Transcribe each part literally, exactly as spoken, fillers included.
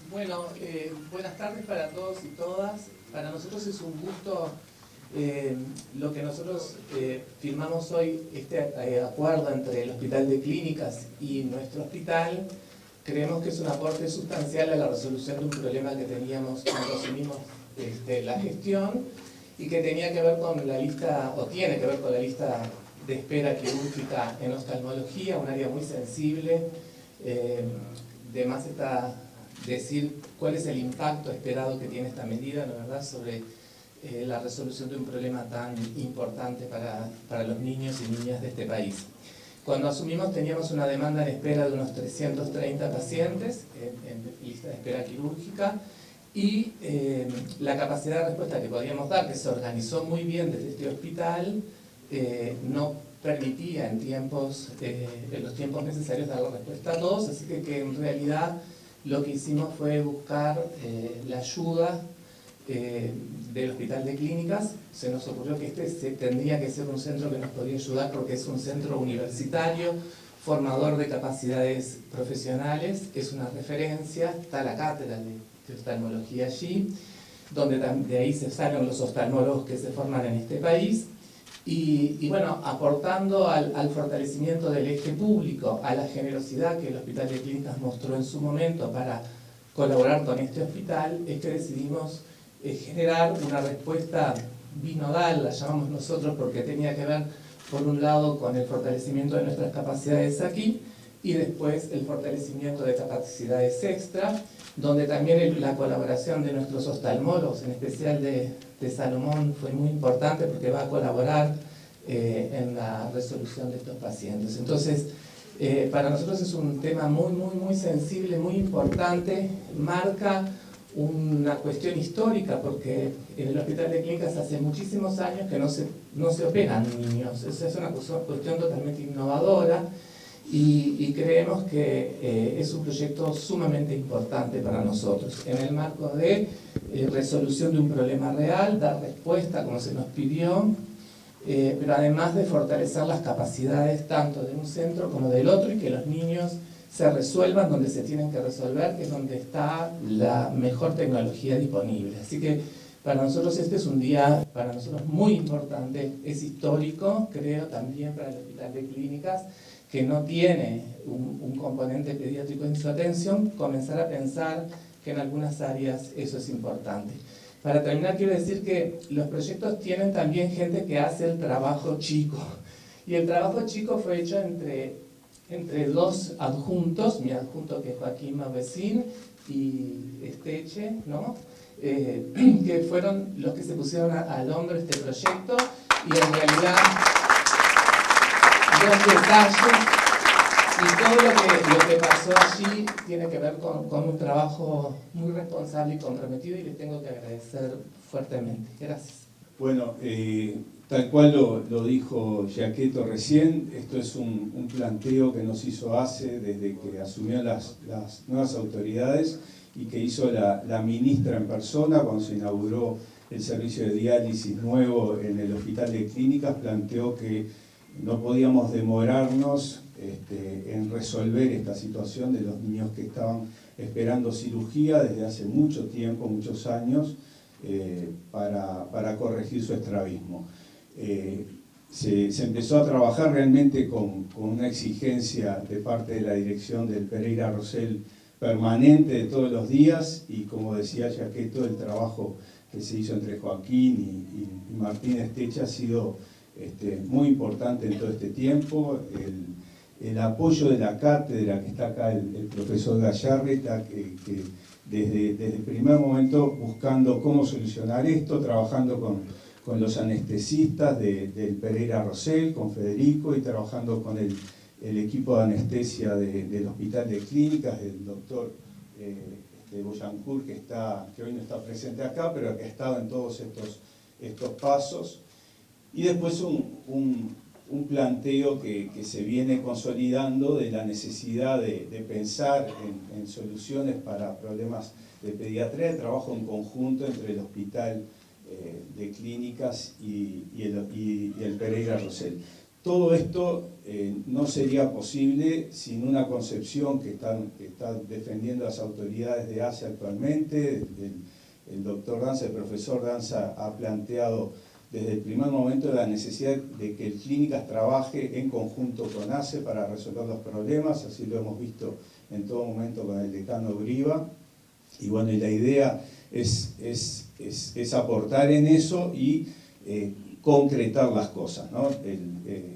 Bueno, eh, buenas tardes para todos y todas. Para nosotros es un gusto eh, lo que nosotros eh, firmamos hoy, este eh, acuerdo entre el Hospital de Clínicas y nuestro hospital. Creemos que es un aporte sustancial a la resolución de un problema que teníamos cuando asumimos este, la gestión y que tenía que ver con la lista, o tiene que ver con la lista de espera quirúrgica en oftalmología, un área muy sensible. Eh, de más está decir cuál es el impacto esperado que tiene esta medida, ¿no es verdad?, sobre eh, la resolución de un problema tan importante para, para los niños y niñas de este país. Cuando asumimos teníamos una demanda en espera de unos trescientos treinta pacientes en, en lista de espera quirúrgica y eh, la capacidad de respuesta que podíamos dar, que se organizó muy bien desde este hospital, eh, no permitía en, tiempos, eh, en los tiempos necesarios dar la respuesta a todos, así que, que en realidad lo que hicimos fue buscar eh, la ayuda eh, del Hospital de Clínicas. Se nos ocurrió que este se, tendría que ser un centro que nos podía ayudar porque es un centro universitario, formador de capacidades profesionales, es una referencia, está la cátedra de, de oftalmología allí, donde de ahí se salen los oftalmólogos que se forman en este país. Y, y bueno, aportando al, al fortalecimiento del eje público, a la generosidad que el Hospital de Clínicas mostró en su momento para colaborar con este hospital, es que decidimos eh, generar una respuesta binodal, la llamamos nosotros, porque tenía que ver, por un lado, con el fortalecimiento de nuestras capacidades aquí, y después el fortalecimiento de capacidades extra, donde también el, la colaboración de nuestros oftalmólogos, en especial de, de Salomón, fue muy importante porque va a colaborar eh, en la resolución de estos pacientes. Entonces, eh, para nosotros es un tema muy, muy, muy sensible, muy importante, marca una cuestión histórica, porque en el Hospital de Clínicas hace muchísimos años que no se, no se operan niños. Esa es una cuestión totalmente innovadora. Y, y creemos que eh, es un proyecto sumamente importante para nosotros, en el marco de eh, resolución de un problema real, dar respuesta como se nos pidió, eh, pero además de fortalecer las capacidades tanto de un centro como del otro y que los niños se resuelvan donde se tienen que resolver, que es donde está la mejor tecnología disponible. Así que para nosotros este es un día, para nosotros muy importante, es histórico, creo también para el Hospital de Clínicas, que no tiene un, un componente pediátrico en su atención, comenzar a pensar que en algunas áreas eso es importante. Para terminar, quiero decir que los proyectos tienen también gente que hace el trabajo chico. Y el trabajo chico fue hecho entre, entre dos adjuntos, mi adjunto que es Joaquín Mavecín y Esteche, ¿no? Eh, que fueron los que se pusieron a, al hombro este proyecto, y en realidad dos detalles, y todo lo que, lo que pasó allí tiene que ver con, con un trabajo muy responsable y comprometido, y les tengo que agradecer fuertemente. Gracias. Bueno, eh, tal cual lo, lo dijo Giacchetto recién, esto es un, un planteo que nos hizo ACE desde que asumió las, las nuevas autoridades y que hizo la, la ministra en persona cuando se inauguró el servicio de diálisis nuevo en el Hospital de Clínicas. Planteó que no podíamos demorarnos este, en resolver esta situación de los niños que estaban esperando cirugía desde hace mucho tiempo, muchos años, eh, para, para corregir su estrabismo. Eh, se, se empezó a trabajar realmente con, con una exigencia de parte de la dirección del Pereira Rosell permanente de todos los días, y como decía Giacchetto, el trabajo que se hizo entre Joaquín y, y, y Martín Esteche ha sido Este, muy importante en todo este tiempo. El, el apoyo de la cátedra, que está acá el, el profesor Gallarreta, que, que desde, desde el primer momento buscando cómo solucionar esto, trabajando con, con los anestesistas de, del Pereira Rosell, con Federico, y trabajando con el, el equipo de anestesia de, del Hospital de Clínicas, el doctor eh, este, Boyancourt, que, está, que hoy no está presente acá, pero que ha estado en todos estos, estos pasos. Y después un, un, un planteo que, que se viene consolidando de la necesidad de, de pensar en, en soluciones para problemas de pediatría, de trabajo en conjunto entre el Hospital eh, de Clínicas y, y, el, y, y el Pereira Rosell. todo esto eh, no sería posible sin una concepción que están, que están defendiendo las autoridades de ACE actualmente. El, el doctor Danza, el profesor Danza ha planteado desde el primer momento la necesidad de que el Clínicas trabaje en conjunto con ACE para resolver los problemas, así lo hemos visto en todo momento con el decano Briva. Y bueno, y la idea es, es, es, es aportar en eso y eh, concretar las cosas, ¿no? El, eh,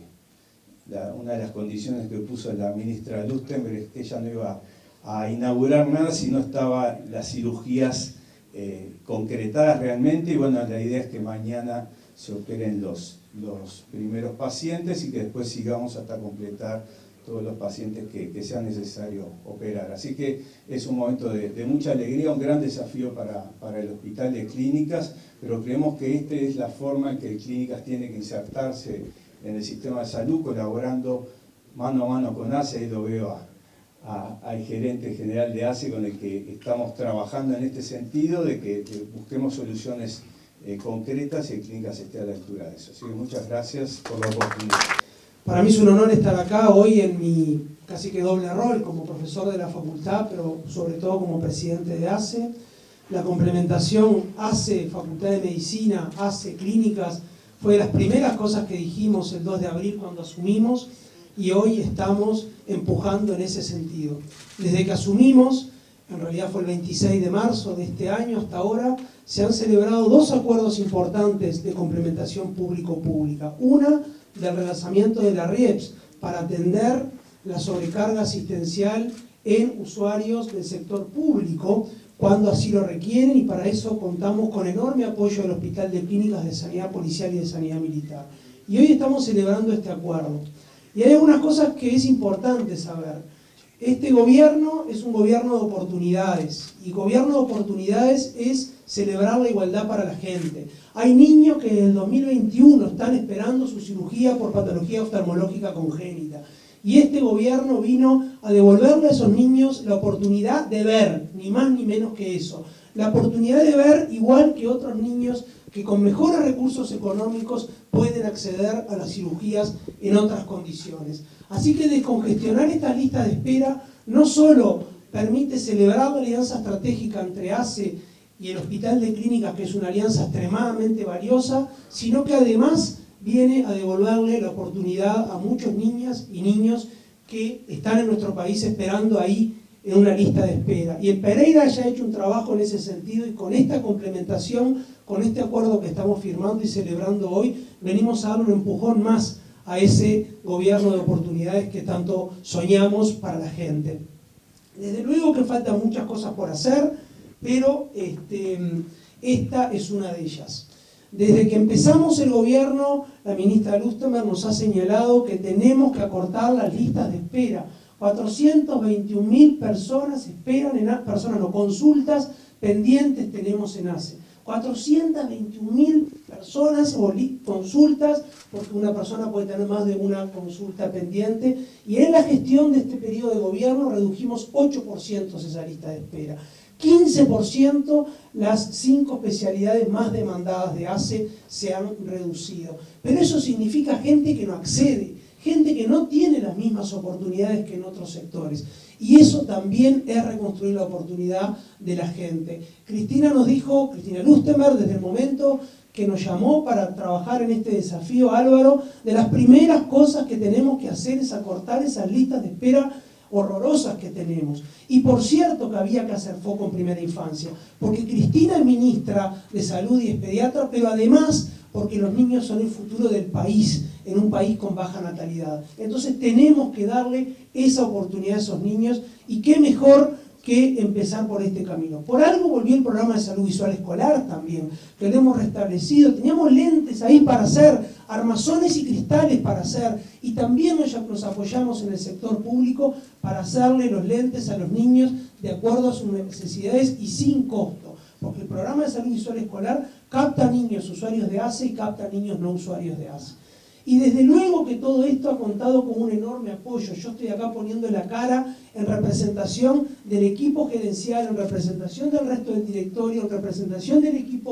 la, una de las condiciones que puso la ministra Lustenberg es que ella no iba a inaugurar nada si no estaban las cirugías eh, concretadas realmente, y bueno, la idea es que mañana se operen los, los primeros pacientes y que después sigamos hasta completar todos los pacientes que, que sea necesario operar. Así que es un momento de, de mucha alegría, un gran desafío para, para el Hospital de Clínicas, pero creemos que esta es la forma en que Clínicas tiene que insertarse en el sistema de salud, colaborando mano a mano con ACE. Ahí lo veo a, a, al gerente general de ACE con el que estamos trabajando en este sentido, de que, que busquemos soluciones eh, concretas y Clínicas esté a la altura de eso. Así que muchas gracias por la oportunidad. Para mí es un honor estar acá hoy en mi casi que doble rol como profesor de la facultad, pero sobre todo como presidente de ACE. La complementación ACE, Facultad de Medicina, ACE, Clínicas, fue de las primeras cosas que dijimos el dos de abril cuando asumimos, y hoy estamos empujando en ese sentido. Desde que asumimos, en realidad fue el veintiséis de marzo de este año hasta ahora, se han celebrado dos acuerdos importantes de complementación público-pública. Una, del relanzamiento de la RIEPS para atender la sobrecarga asistencial en usuarios del sector público cuando así lo requieren, y para eso contamos con enorme apoyo del Hospital de Clínicas de Sanidad Policial y de Sanidad Militar. Y hoy estamos celebrando este acuerdo. Y hay algunas cosas que es importante saber. Este gobierno es un gobierno de oportunidades, y gobierno de oportunidades es celebrar la igualdad para la gente. Hay niños que en el dos mil veintiuno están esperando su cirugía por patología oftalmológica congénita. Y este gobierno vino a devolverle a esos niños la oportunidad de ver, ni más ni menos que eso. La oportunidad de ver igual que otros niños que con mejores recursos económicos pueden acceder a las cirugías en otras condiciones. Así que descongestionar esta lista de espera no solo permite celebrar la alianza estratégica entre ACE y el Hospital de Clínicas, que es una alianza extremadamente valiosa, sino que además viene a devolverle la oportunidad a muchos niñas y niños que están en nuestro país esperando ahí en una lista de espera. Y el Pereira ya ha hecho un trabajo en ese sentido, y con esta complementación, con este acuerdo que estamos firmando y celebrando hoy, venimos a dar un empujón más a ese gobierno de oportunidades que tanto soñamos para la gente. Desde luego que faltan muchas cosas por hacer, pero este, esta es una de ellas. Desde que empezamos el gobierno, la ministra Lustenberg nos ha señalado que tenemos que acortar las listas de espera. cuatrocientas veintiún mil personas esperan en ACE, personas no, consultas pendientes tenemos en ACE. cuatrocientas veintiún mil personas o consultas, porque una persona puede tener más de una consulta pendiente, y en la gestión de este periodo de gobierno redujimos ocho por ciento esa lista de espera. quince por ciento las cinco especialidades más demandadas de ACE se han reducido. Pero eso significa gente que no accede, gente que no tiene las mismas oportunidades que en otros sectores. Y eso también es reconstruir la oportunidad de la gente. Cristina nos dijo, Cristina Lustenberg, desde el momento que nos llamó para trabajar en este desafío, Álvaro, de las primeras cosas que tenemos que hacer es acortar esas listas de espera horrorosas que tenemos. Y por cierto que había que hacer foco en primera infancia, porque Cristina es ministra de Salud y es pediatra, pero además porque los niños son el futuro del país, en un país con baja natalidad. Entonces tenemos que darle esa oportunidad a esos niños, y qué mejor que empezar por este camino. Por algo volvió el programa de salud visual escolar también, que lo hemos restablecido. Teníamos lentes ahí para hacer, armazones y cristales para hacer, y también nos, nos apoyamos en el sector público para hacerle los lentes a los niños de acuerdo a sus necesidades y sin costo, porque el programa de salud visual escolar capta niños usuarios de ACE y capta niños no usuarios de ACE. Y desde luego que todo esto ha contado con un enorme apoyo. Yo estoy acá poniendo la cara en representación del equipo gerencial, en representación del resto del directorio, en representación del equipo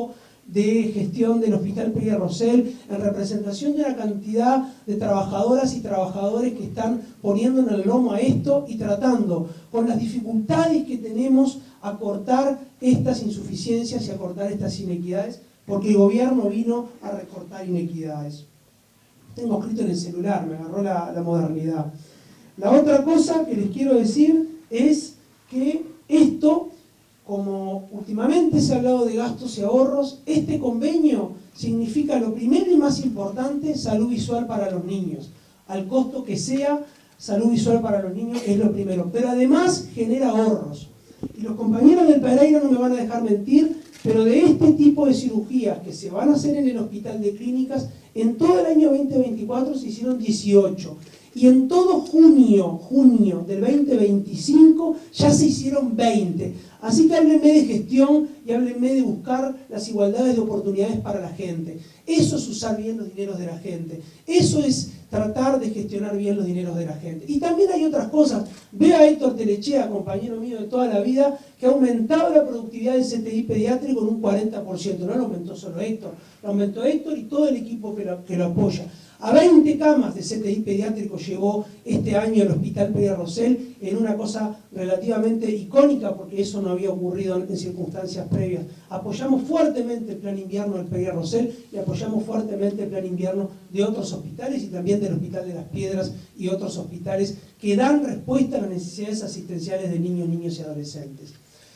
de gestión del Hospital Pereira Rosell, en representación de una cantidad de trabajadoras y trabajadores que están poniendo en el lomo a esto y tratando, con las dificultades que tenemos, a cortar estas insuficiencias y a cortar estas inequidades, porque el gobierno vino a recortar inequidades. Tengo escrito en el celular, me agarró la, la modernidad. La otra cosa que les quiero decir es que esto, como últimamente se ha hablado de gastos y ahorros, este convenio significa lo primero y más importante, salud visual para los niños. Al costo que sea, salud visual para los niños es lo primero. Pero además genera ahorros. Y los compañeros del Pereira no me van a dejar mentir, pero de este tipo de cirugías que se van a hacer en el Hospital de Clínicas, en todo el año veinte veinticuatro se hicieron dieciocho. Y en todo junio, junio del veinte veinticinco ya se hicieron veinte. Así que háblenme de gestión y háblenme de buscar las igualdades de oportunidades para la gente. Eso es usar bien los dineros de la gente. Eso es tratar de gestionar bien los dineros de la gente. Y también hay otras cosas. Ve a Héctor Telechea, compañero mío de toda la vida, que ha aumentado la productividad del C T I pediátrico en un cuarenta por ciento. No lo aumentó solo Héctor, lo aumentó Héctor y todo el equipo que lo, que lo apoya. A veinte camas de C T I pediátrico llegó este año el Hospital Pereira Rosell, en una cosa relativamente icónica, porque eso no había ocurrido en circunstancias previas. Apoyamos fuertemente el plan invierno del Pereira Rosell y apoyamos fuertemente el plan invierno de otros hospitales y también del Hospital de las Piedras y otros hospitales que dan respuesta a las necesidades asistenciales de niños, niños y adolescentes.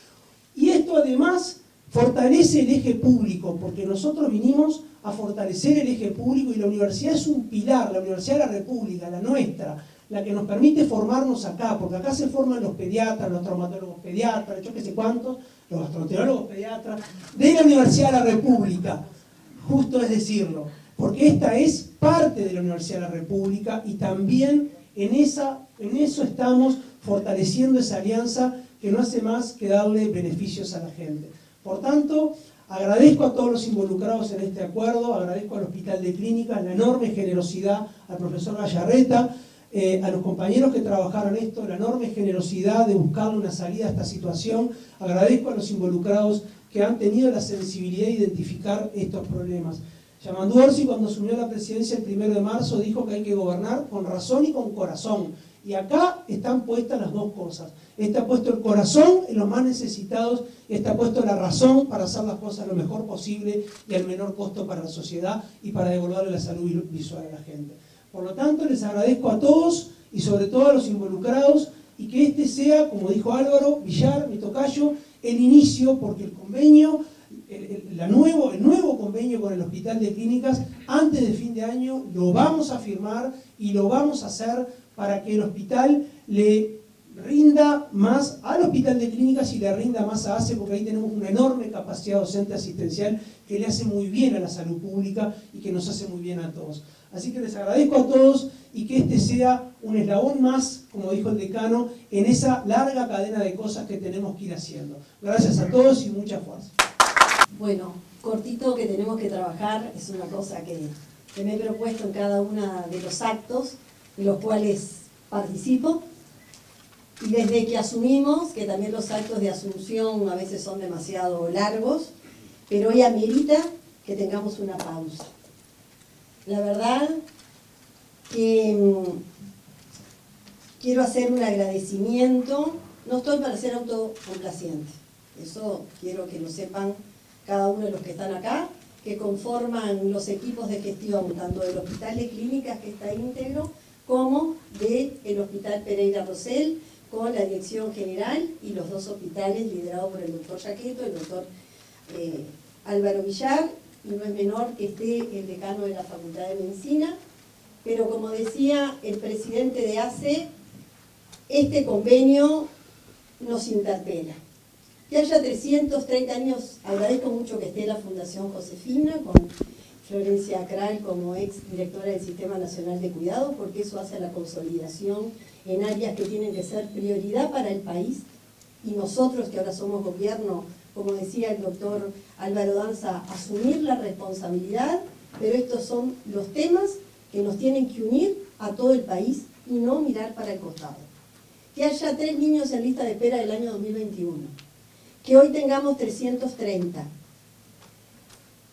Y esto además fortalece el eje público, porque nosotros vinimos a fortalecer el eje público y la universidad es un pilar, la Universidad de la República, la nuestra, la que nos permite formarnos acá, porque acá se forman los pediatras, los traumatólogos pediatras, yo que sé cuántos, los gastroenterólogos pediatras, de la Universidad de la República, justo es decirlo, porque esta es parte de la Universidad de la República y también en, esa, en eso estamos fortaleciendo esa alianza que no hace más que darle beneficios a la gente. Por tanto, agradezco a todos los involucrados en este acuerdo, agradezco al Hospital de Clínicas, la enorme generosidad al profesor Gallarreta, eh, a los compañeros que trabajaron esto, la enorme generosidad de buscarle una salida a esta situación, agradezco a los involucrados que han tenido la sensibilidad de identificar estos problemas. Yamandu Orsi, cuando asumió la presidencia el primero de marzo, dijo que hay que gobernar con razón y con corazón. Y acá están puestas las dos cosas. Está puesto el corazón en los más necesitados y está puesto la razón para hacer las cosas lo mejor posible y al menor costo para la sociedad y para devolverle la salud visual a la gente. Por lo tanto, les agradezco a todos y sobre todo a los involucrados y que este sea, como dijo Álvaro Villar, mi tocayo, el inicio, porque el convenio, el, el, la nuevo, el nuevo convenio con el Hospital de Clínicas, antes de fin de año lo vamos a firmar y lo vamos a hacer para que el hospital le rinda más al Hospital de Clínicas y le rinda más a ACE, porque ahí tenemos una enorme capacidad docente asistencial que le hace muy bien a la salud pública y que nos hace muy bien a todos. Así que les agradezco a todos y que este sea un eslabón más, como dijo el decano, en esa larga cadena de cosas que tenemos que ir haciendo. Gracias a todos y mucha fuerza. Bueno, cortito que tenemos que trabajar, es una cosa que, que me he propuesto en cada uno de los actos en los cuales participo. Y desde que asumimos, que también los actos de asunción a veces son demasiado largos, pero hoy amerita que tengamos una pausa. La verdad que mmm, quiero hacer un agradecimiento, no estoy para ser autocomplaciente, eso quiero que lo sepan cada uno de los que están acá, que conforman los equipos de gestión, tanto del Hospital de Clínicas, que está íntegro, como del Hospital Pereira Rosell, con la dirección general y los dos hospitales liderados por el doctor Yaqueto, el doctor eh, Álvaro Villar, y no es menor que esté el decano de la Facultad de Medicina, pero como decía el presidente de ACE, este convenio nos interpela. Que haya trescientos treinta años, agradezco mucho que esté la Fundación Josefina, con Florencia Acral como ex directora del Sistema Nacional de Cuidados, porque eso hace la consolidación en áreas que tienen que ser prioridad para el país, y nosotros que ahora somos gobierno, como decía el doctor Álvaro Danza, asumir la responsabilidad, pero estos son los temas que nos tienen que unir a todo el país y no mirar para el costado. Que haya tres niños en lista de espera del año dos mil veintiuno, que hoy tengamos trescientos treinta,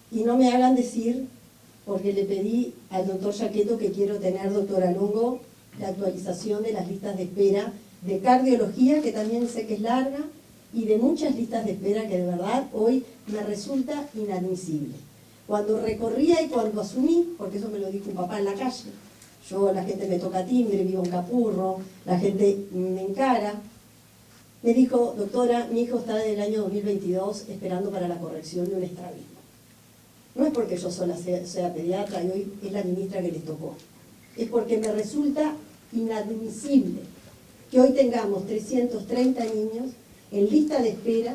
y no me hagan decir, porque le pedí al doctor Giacchetto que quiero tener, doctora Longo, la actualización de las listas de espera de cardiología, que también sé que es larga, y de muchas listas de espera que de verdad hoy me resulta inadmisible. Cuando recorría y cuando asumí, porque eso me lo dijo un papá en la calle, yo, la gente me toca timbre, vivo en Capurro, la gente me encara, me dijo, doctora, mi hijo está desde el año dos mil veintidós esperando para la corrección de un estrabismo. No es porque yo sola sea, sea pediatra y hoy es la ministra que les tocó, es porque me resulta inadmisible que hoy tengamos trescientos treinta niños en lista de espera.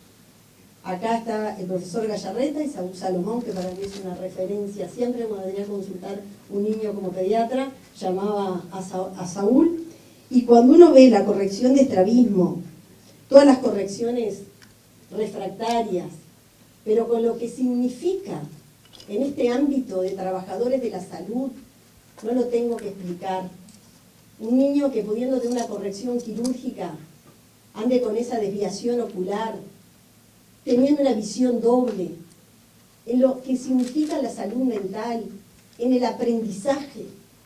Acá está el profesor Gallarreta y Saúl Salomón, que para mí es una referencia. Siempre cuando venía a consultar un niño como pediatra, llamaba a, Sa a Saúl. Y cuando uno ve la corrección de estrabismo, todas las correcciones refractarias, pero con lo que significa en este ámbito de trabajadores de la salud, no lo tengo que explicar. Un niño que pudiendo de una corrección quirúrgica ande con esa desviación ocular, teniendo una visión doble, en lo que significa la salud mental, en el aprendizaje.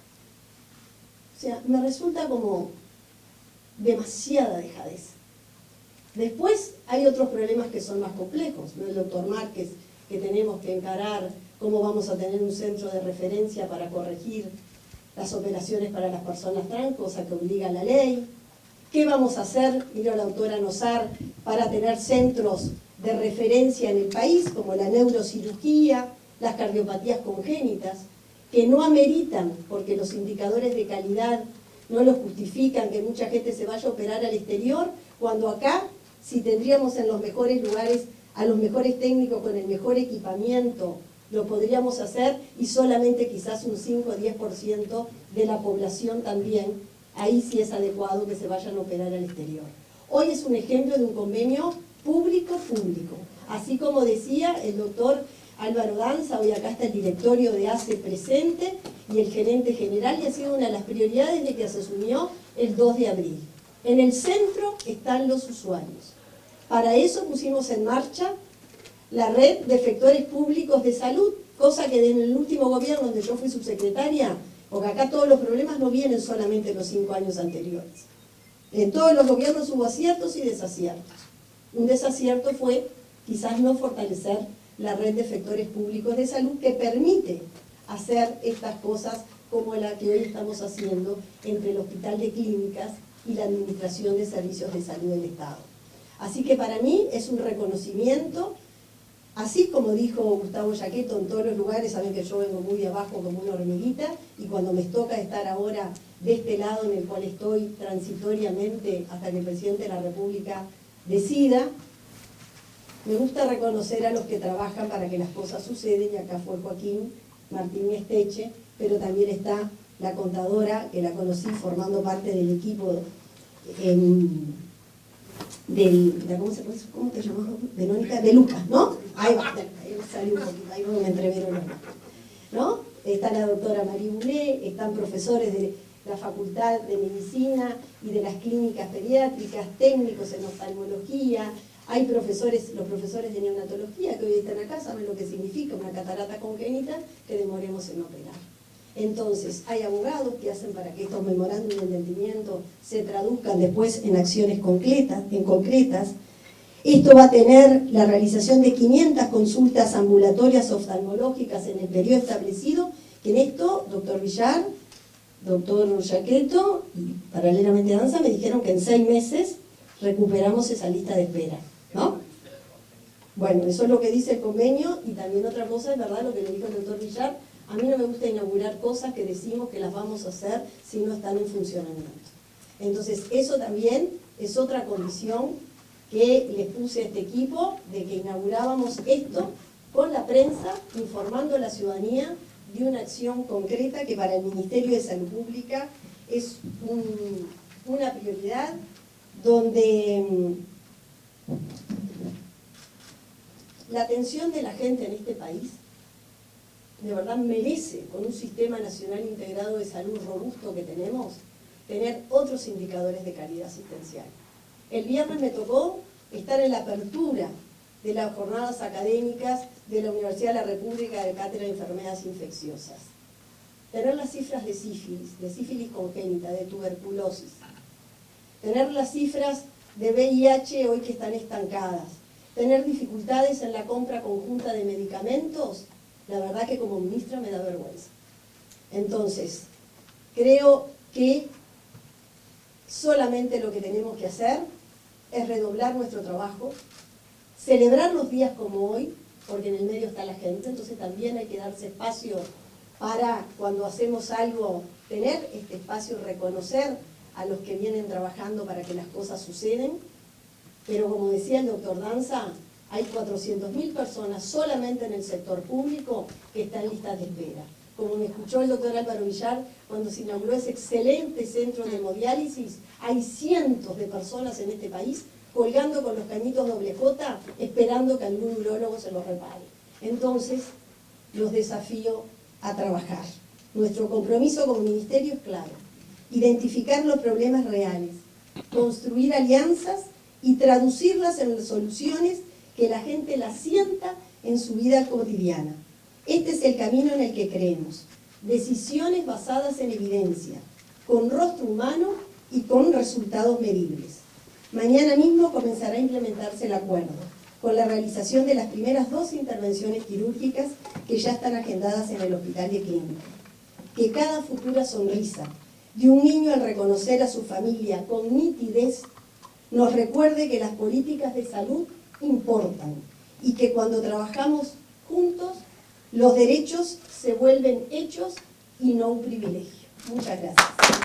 O sea, me resulta como demasiada dejadez. Después hay otros problemas que son más complejos, ¿no? El doctor Márquez, que tenemos que encarar cómo vamos a tener un centro de referencia para corregir las operaciones para las personas trans, cosa que obliga la ley. ¿Qué vamos a hacer, mira la doctora Nosar, para tener centros de referencia en el país, como la neurocirugía, las cardiopatías congénitas, que no ameritan, porque los indicadores de calidad no los justifican, que mucha gente se vaya a operar al exterior, cuando acá, si tendríamos en los mejores lugares a los mejores técnicos con el mejor equipamiento, lo podríamos hacer, y solamente quizás un cinco o diez por ciento de la población también, ahí sí es adecuado que se vayan a operar al exterior. Hoy es un ejemplo de un convenio público-público. Así como decía el doctor Álvaro Danza, hoy acá está el directorio de A C E presente y el gerente general, y ha sido una de las prioridades de que se asumió el dos de abril. En el centro están los usuarios. Para eso pusimos en marcha la red de efectores públicos de salud, cosa que en el último gobierno donde yo fui subsecretaria, porque acá todos los problemas no vienen solamente en los cinco años anteriores. En todos los gobiernos hubo aciertos y desaciertos. Un desacierto fue quizás no fortalecer la red de efectores públicos de salud que permite hacer estas cosas como la que hoy estamos haciendo entre el Hospital de Clínicas y la Administración de Servicios de Salud del Estado. Así que para mí es un reconocimiento, así como dijo Gustavo Giacchetto, en todos los lugares, saben que yo vengo muy de abajo como una hormiguita, y cuando me toca estar ahora de este lado en el cual estoy transitoriamente hasta que el presidente de la República decida, me gusta reconocer a los que trabajan para que las cosas suceden, y acá fue Joaquín Martín Esteche, pero también está la contadora, que la conocí formando parte del equipo en, del, ¿cómo, se, ¿cómo te llamas? Verónica, de Lucas, ¿no? Ahí va, ahí salió un poquito, ahí me entrevero los nombres, ¿no? Está la doctora Marie Boulet, están profesores de la Facultad de Medicina y de las clínicas pediátricas, técnicos en oftalmología, hay profesores, los profesores de neonatología que hoy están acá, saben lo que significa una catarata congénita que demoremos en operar. Entonces, hay abogados que hacen para que estos memorándum de entendimiento se traduzcan después en acciones concretas, en concretas. Esto va a tener la realización de quinientas consultas ambulatorias oftalmológicas en el periodo establecido, que en esto, doctor Villar, doctor Giacchetto y paralelamente a Danza me dijeron que en seis meses recuperamos esa lista de espera, ¿no? Bueno, eso es lo que dice el convenio, y también otra cosa es verdad lo que le dijo el doctor Villar. A mí no me gusta inaugurar cosas que decimos que las vamos a hacer si no están en funcionamiento. Entonces, eso también es otra condición que les puse a este equipo, de que inaugurábamos esto con la prensa, informando a la ciudadanía de una acción concreta que para el Ministerio de Salud Pública es un, una prioridad, donde la atención de la gente en este país de verdad merece, con un sistema nacional integrado de salud robusto que tenemos, tener otros indicadores de calidad asistencial. El viernes me tocó estar en la apertura de las jornadas académicas de la Universidad de la República de Cátedra de Enfermedades Infecciosas. Tener las cifras de sífilis, de sífilis congénita, de tuberculosis. Tener las cifras de V I H hoy que están estancadas. Tener dificultades en la compra conjunta de medicamentos, la verdad que como ministra me da vergüenza. Entonces, creo que solamente lo que tenemos que hacer es redoblar nuestro trabajo, celebrar los días como hoy, porque en el medio está la gente, entonces también hay que darse espacio para, cuando hacemos algo, tener este espacio, reconocer a los que vienen trabajando para que las cosas suceden. Pero como decía el doctor Danza, hay cuatrocientas mil personas solamente en el sector público que están en listas de espera. Como me escuchó el doctor Álvaro Villar, cuando se inauguró ese excelente centro de hemodiálisis, hay cientos de personas en este país colgando con los cañitos doble J, esperando que algún urólogo se los repare. Entonces, los desafío a trabajar. Nuestro compromiso como ministerio es claro: identificar los problemas reales, construir alianzas y traducirlas en soluciones que la gente las sienta en su vida cotidiana. Este es el camino en el que creemos. Decisiones basadas en evidencia, con rostro humano y con resultados medibles. Mañana mismo comenzará a implementarse el acuerdo, con la realización de las primeras dos intervenciones quirúrgicas que ya están agendadas en el Hospital de Clínica. Que cada futura sonrisa de un niño al reconocer a su familia con nitidez nos recuerde que las políticas de salud importan y que cuando trabajamos juntos los derechos se vuelven hechos y no un privilegio. Muchas gracias.